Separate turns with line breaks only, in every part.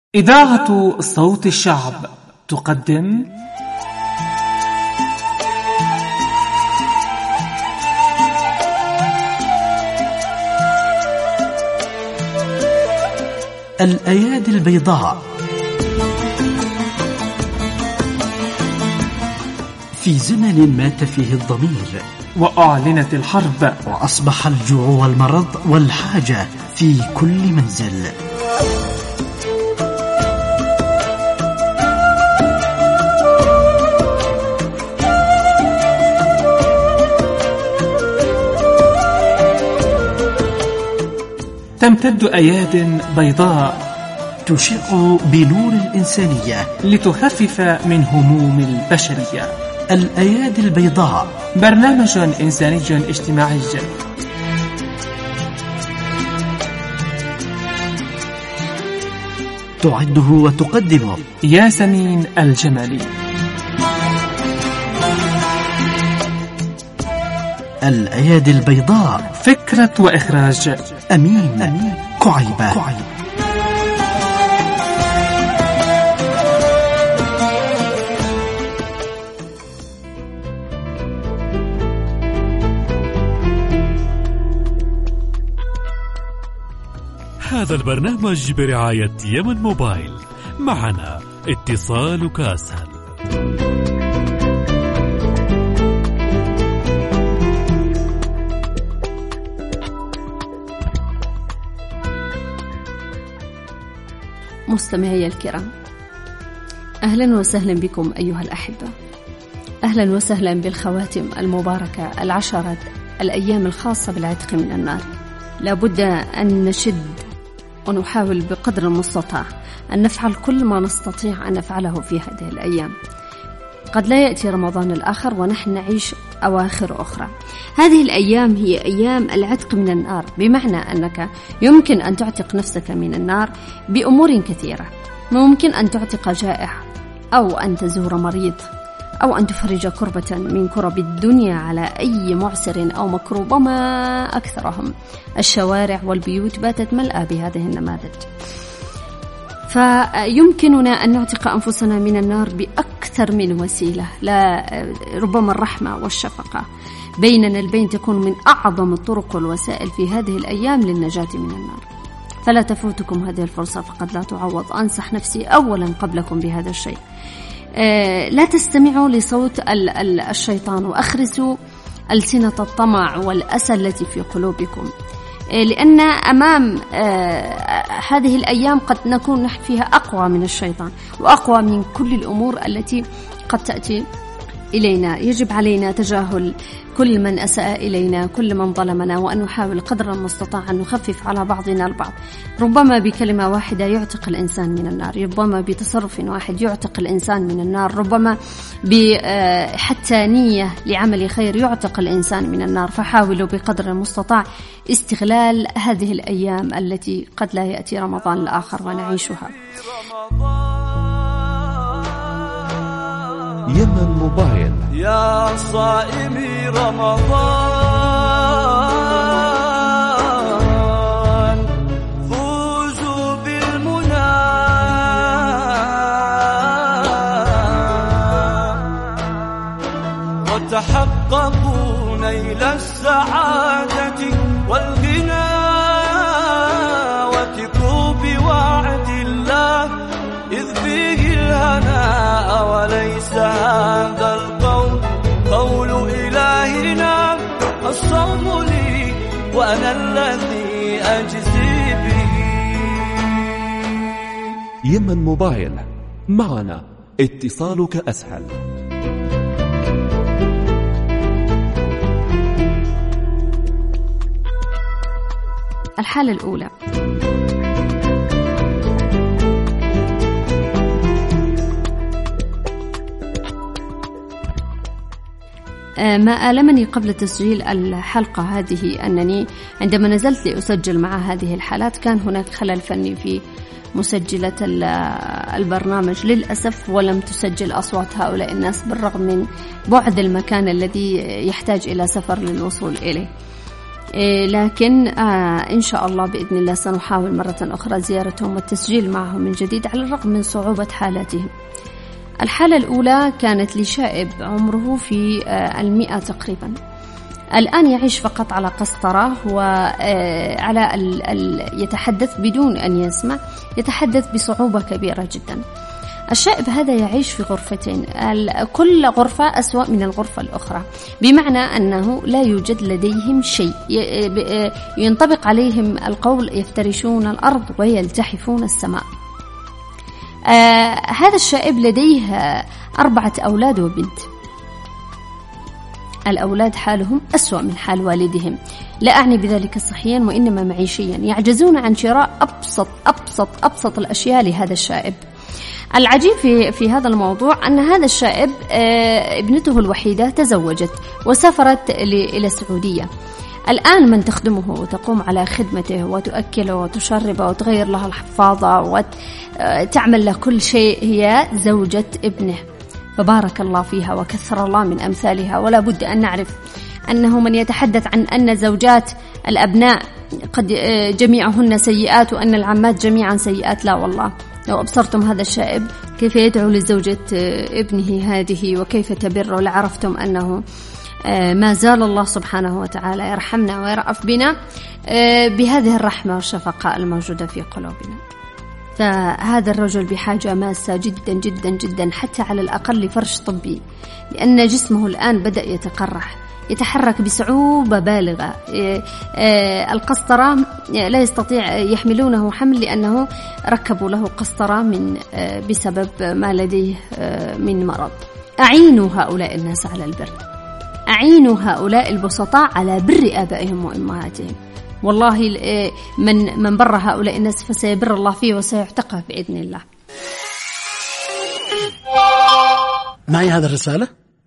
إذاعة صوت الشعب تقدم
الأيادي البيضاء. في زمن مات فيه الضمير
وأعلنت الحرب
وأصبح الجوع والمرض والحاجة في كل منزل،
تمتد أياد بيضاء
تشع بنور الإنسانية
لتخفف من هموم البشرية.
الأيادي البيضاء
برنامج إنساني اجتماعي
تعده وتقدمه
ياسمين الجمالي.
الأيادي البيضاء،
فكرة وإخراج
أمين كعيبة.
هذا البرنامج برعاية يمن موبايل. معنا اتصالك أسهل.
مستمعي الكرام، أهلا وسهلا بكم أيها الأحبة، أهلا وسهلا بالخواتم المباركة العشرة الأيام الخاصة بالعتق من النار. لابد أن نشد ونحاول بقدر المستطاع أن نفعل كل ما نستطيع أن نفعله في هذه الأيام. قد لا يأتي رمضان الآخر ونحن نعيش أواخر أخرى. هذه الأيام هي أيام العتق من النار، بمعنى أنك يمكن أن تعتق نفسك من النار بأمور كثيرة. ممكن أن تعتق جائع، أو أن تزور مريض، أو أن تفرج كربة من كرب الدنيا على أي معسر أو مكروب، وما أكثرهم. الشوارع والبيوت باتت ملأى بهذه النماذج. فيمكننا أن نعتق أنفسنا من النار بأكثر من وسيلة، لا ربما الرحمة والشفقة بيننا البين تكون من أعظم الطرق والوسائل في هذه الأيام للنجاة من النار. فلا تفوتكم هذه الفرصة، فقد لا تعوض. أنصح نفسي أولا قبلكم بهذا الشيء. لا تستمعوا لصوت الشيطان، وأخرسوا ألسنة الطمع والأسى التي في قلوبكم، لأن أمام هذه الأيام قد نكون نحن فيها أقوى من الشيطان وأقوى من كل الأمور التي قد تأتي إلينا. يجب علينا تجاهل كل من أساء إلينا، كل من ظلمنا، وأن نحاول قدر المستطاع أن نخفف على بعضنا البعض. ربما بكلمة واحدة يعتق الإنسان من النار، ربما بتصرف واحد يعتق الإنسان من النار، ربما حتى نية لعمل خير يعتق الإنسان من النار. فحاولوا بقدر المستطاع استغلال هذه الأيام التي قد لا يأتي رمضان الآخر ونعيشها.
يمن موبايل.
يا صائمي رمضان، فوزوا بالمنى وتحققوا نيل السعادة والغنى، وثقوا بوعد الله إذ فيه الهناء، وليس هذا القول قول إلهنا. الصوم لي وأنا الذي أجزي به.
يمن موبايل. معنا اتصالك أسهل.
الحالة الأولى: ما آلمني قبل تسجيل الحلقة هذه أنني عندما نزلت لأسجل مع هذه الحالات كان هناك خلل فني في مسجلة البرنامج للأسف، ولم تسجل أصوات هؤلاء الناس بالرغم من بعد المكان الذي يحتاج إلى سفر للوصول إليه. لكن إن شاء الله بإذن الله سنحاول مرة أخرى زيارتهم والتسجيل معهم من جديد على الرغم من صعوبة حالاتهم. الحالة الأولى كانت لشائب عمره في 100 تقريبا، الآن يعيش فقط على قسطرة وعلى يتحدث بدون أن يسمع، يتحدث بصعوبة كبيرة جدا. الشائب هذا يعيش في غرفتين، كل غرفة أسوأ من الغرفة الأخرى، بمعنى أنه لا يوجد لديهم شيء، ينطبق عليهم القول يفترشون الأرض ويلتحفون السماء. هذا الشائب لديه 4 أولاد وبنت. الأولاد حالهم أسوأ من حال والدهم، لا أعني بذلك صحيا وإنما معيشيا، يعجزون عن شراء أبسط الأشياء لهذا الشائب. العجيب في هذا الموضوع أن هذا الشائب ابنته الوحيدة تزوجت وسافرت إلى السعودية. الآن من تخدمه وتقوم على خدمته وتؤكله وتشربه وتغير له الحفاضة وتعمل له كل شيء هي زوجة ابنه، فبارك الله فيها وكثر الله من أمثالها. ولا بد أن نعرف أنه من يتحدث عن أن زوجات الأبناء قد جميعهن سيئات وأن العمات جميعا سيئات، لا والله. لو أبصرتم هذا الشائب كيف يدعو لزوجة ابنه هذه وكيف تبره لعرفتم أنه ما زال الله سبحانه وتعالى يرحمنا ويرأف بنا بهذه الرحمة والشفقة الموجودة في قلوبنا. فهذا الرجل بحاجة ماسة جدا جدا جدا، حتى على الأقل لفرش طبي، لأن جسمه الآن بدأ يتقرح، يتحرك بصعوبة بالغة. القسطرة لا يستطيع يحملونه حمل لأنه ركبوا له قسطرة بسبب ما لديه من مرض. أعينوا هؤلاء الناس على البر، أعينوا هؤلاء البسطاء على بر آبائهم وأمهاتهم. والله من بر هؤلاء الناس فسيبر الله فيه وسيعتقه بإذن الله.
معي هذا الرسالة؟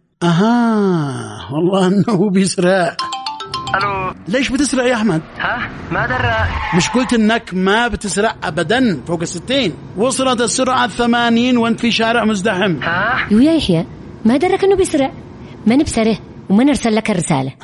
والله أنه بيسرع.
ألو،
ليش بتسرع يا أحمد؟
ما درى.
مش قلت إنك ما بتسرع أبدا فوق 60؟ وصلت السرعة 80 وأنت في شارع مزدحم.
يا يحيى ما درك إنه بيسرع؟ ما نبصره وما نرسل لك الرسالة.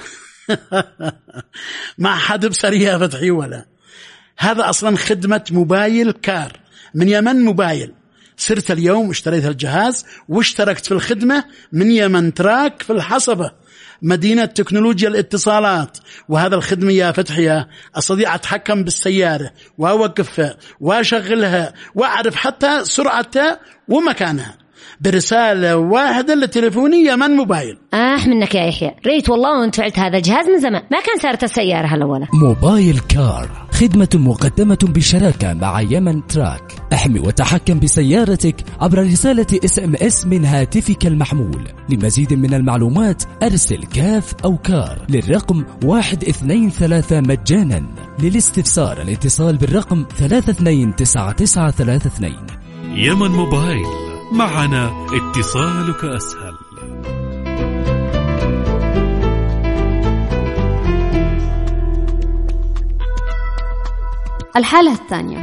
ما حد بصري يا فتحي ولا. هذا أصلا خدمة موبايل كار من يمن موبايل. صرت اليوم اشتريت الجهاز واشتركت في الخدمة من يمن تراك في الحصبة، مدينة تكنولوجيا الاتصالات. وهذا الخدمة يا فتحي أستطيع أتحكم بالسيارة وأوقفها وأشغلها وأعرف حتى سرعتها ومكانها برسالة واحدة لتليفونية من موبايل.
منك يا يحيى، ريت والله وانت فعلت هذا الجهاز من زمان، ما كان صارت السيارة هلا ولا.
موبايل كار خدمة مقدمة بالشراكة مع يمن تراك. احمي وتحكم بسيارتك عبر رسالة SMS من هاتفك المحمول. لمزيد من المعلومات أرسل كاف أو كار للرقم 123 مجانا. للاستفسار الاتصال بالرقم 329932.
يمن موبايل، معنا اتصالك أسهل.
الحالة الثانية،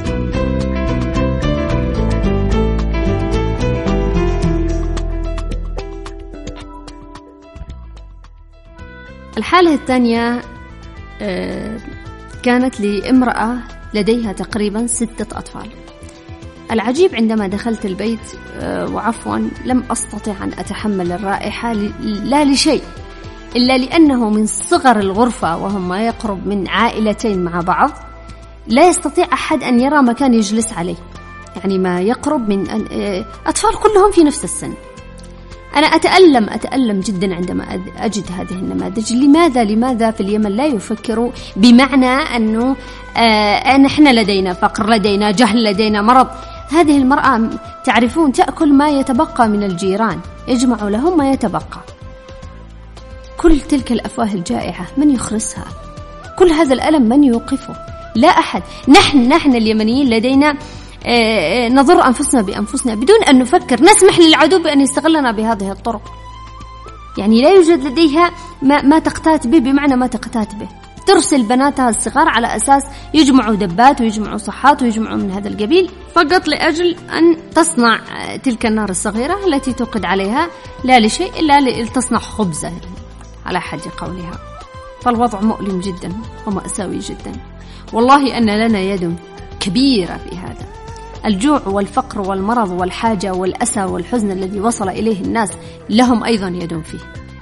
الحالة الثانية كانت لامرأة لديها تقريبا 6 أطفال. العجيب عندما دخلت البيت وعفوا لم أستطع أن أتحمل الرائحة لا لشيء إلا لأنه من صغر الغرفة وهم ما يقرب من عائلتين مع بعض، لا يستطيع أحد أن يرى مكان يجلس عليه، يعني ما يقرب من أطفال كلهم في نفس السن. أنا أتألم جدا عندما أجد هذه النماذج. لماذا في اليمن لا يفكروا بمعنى أنه نحن لدينا فقر، لدينا جهل، لدينا مرض. هذه المرأة تعرفون تأكل ما يتبقى من الجيران، يجمع لهم ما يتبقى. كل تلك الأفواه الجائعة من يخرسها؟ كل هذا الألم من يوقفه؟ لا أحد. نحن اليمنيين لدينا نضر أنفسنا بأنفسنا بدون أن نفكر، نسمح للعدو بأن يستغلنا بهذه الطرق. يعني لا يوجد لديها ما تقتات به، بمعنى ما تقتات به. ترسل بناتها الصغار على أساس يجمعوا دبات ويجمعوا صحات ويجمعوا من هذا القبيل، فقط لأجل أن تصنع تلك النار الصغيرة التي توقد عليها لا لشيء إلا لتصنع خبزة على حد قولها. فالوضع مؤلم جدا ومأساوي جدا. والله أن لنا يد كبيرة في هذا. الجوع والفقر والمرض والحاجة والأسى والحزن الذي وصل إليه الناس لهم أيضا يد فيه.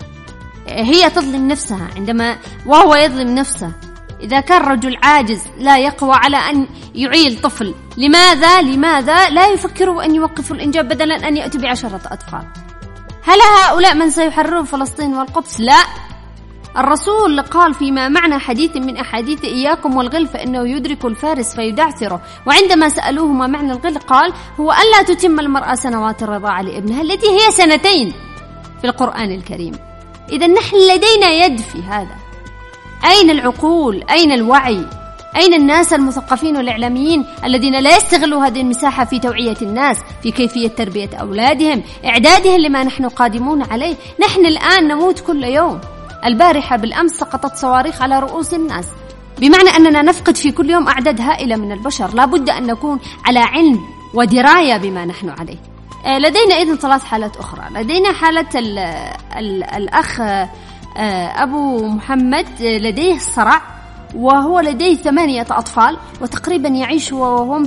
هي تظلم نفسها وهو يظلم نفسه. إذا كان رجل عاجز لا يقوى على أن يعيل طفل، لماذا لا يفكروا أن يوقفوا الإنجاب بدلا أن يأتوا ب10 أطفال؟ هل هؤلاء من سيحررون فلسطين والقدس؟ لا. الرسول قال فيما معنى حديث من أحاديث إياكم والغل فإنه يدرك الفارس فيدعثره. وعندما سألوه ما معنى الغل قال هو ألا تتم المرأة سنوات الرضاعة لابنها التي هي 2 في القرآن الكريم. إذا نحن لدينا يد في هذا. أين العقول؟ أين الوعي؟ أين الناس المثقفين والإعلاميين الذين لا يستغلوا هذه المساحة في توعية الناس في كيفية تربية أولادهم، إعدادهم لما نحن قادمون عليه؟ نحن الآن نموت كل يوم. البارحة بالأمس سقطت صواريخ على رؤوس الناس، بمعنى أننا نفقد في كل يوم أعداد هائلة من البشر. لا بد أن نكون على علم ودراية بما نحن عليه. لدينا إذن 3 حالات أخرى. لدينا حالة الأخ أبو محمد لديه صرع، وهو لديه 8 أطفال، وتقريبا يعيش وهم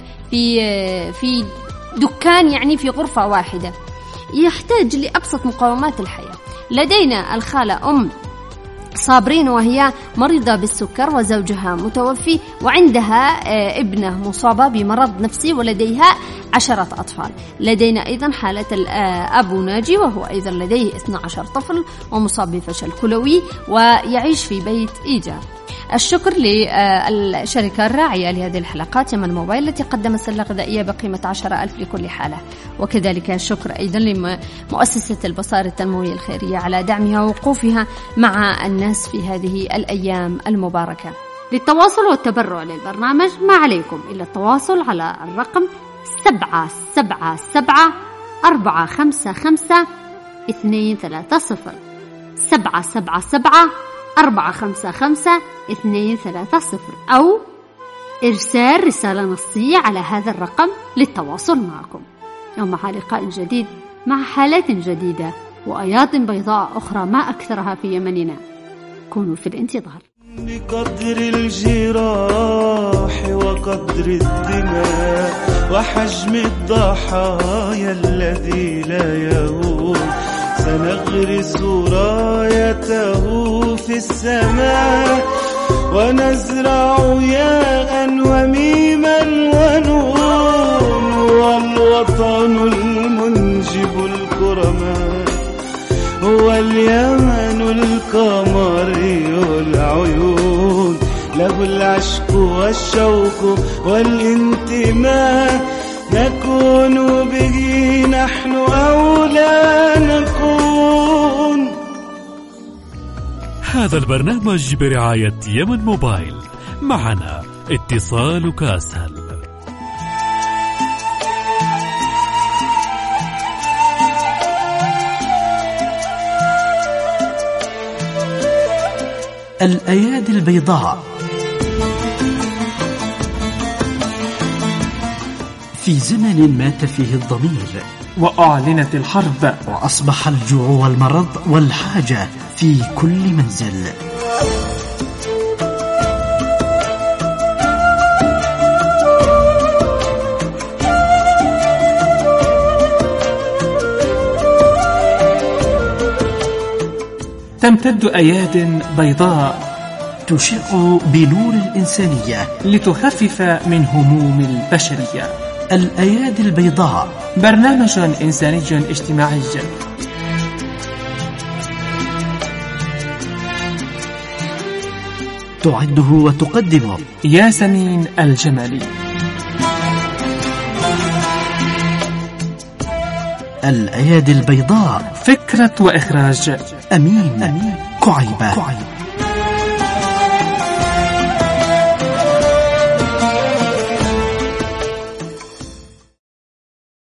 في دكان، يعني في غرفة واحدة، يحتاج لأبسط مقومات الحياة. لدينا الخالة أم صابرين، وهي مريضة بالسكر وزوجها متوفي، وعندها ابنة مصابة بمرض نفسي، ولديها 10 أطفال. لدينا أيضا حالة أبو ناجي، وهو أيضا لديه 12 طفل ومصاب بفشل كلوي ويعيش في بيت إيجار. الشكر للشركة الراعية لهذه الحلقات يمن موبايل التي قدمت سلة غذائية بقيمة 10,000 لكل حالة. وكذلك الشكر أيضا لمؤسسة البصائر التنموية الخيرية على دعمها ووقوفها مع الناس في هذه الأيام المباركة. للتواصل والتبرع للبرنامج ما عليكم إلا التواصل على الرقم 777-455-230 777-455-230 أو إرسال رسالة نصية على هذا الرقم للتواصل معكم. ومع لقاء جديد مع حالات جديدة وآيات بيضاء أخرى ما أكثرها في يمننا. كونوا في الانتظار.
بقدر الجراح وقدر الدماء وحجم الضحايا الذي لا يهون سنغرس رايته في السماء ونزرع ياء وميما ونون والوطن المنجب الكرماء هو اليمن القمري العيون له العشق والشوق والانتماء نكون به نحن أو لا نكون.
هذا البرنامج برعاية يمن موبايل. معنا اتصالك أسهل.
الأيادي البيضاء. في زمن مات فيه الضمير
وأعلنت الحرب
وأصبح الجوع والمرض والحاجة في كل منزل،
تمتد أياد بيضاء
تشع بنور الإنسانية
لتخفف من هموم البشرية.
الأيادي البيضاء
برنامج إنساني اجتماعي
تعده وتقدمه
ياسمين الجمالي.
الأيادي البيضاء،
فكرة وإخراج
أمين كعيبة.